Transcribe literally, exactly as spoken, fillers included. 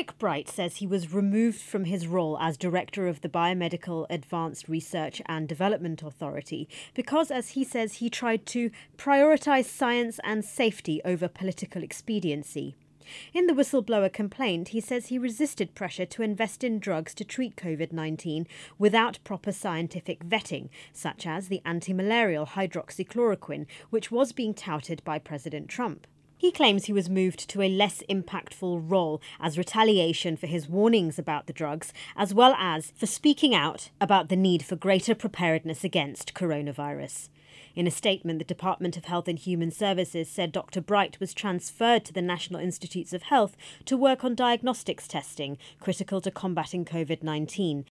Eric Bright says he was removed from his role as director of the Biomedical Advanced Research and Development Authority because, as he says, he tried to prioritise science and safety over political expediency. In the whistleblower complaint, he says he resisted pressure to invest in drugs to treat COVID nineteen without proper scientific vetting, such as the anti-malarial hydroxychloroquine, which was being touted by President Trump. He claims he was moved to a less impactful role as retaliation for his warnings about the drugs, as well as for speaking out about the need for greater preparedness against coronavirus. In a statement, the Department of Health and Human Services said Doctor Bright was transferred to the National Institutes of Health to work on diagnostics testing, critical to combating COVID nineteen.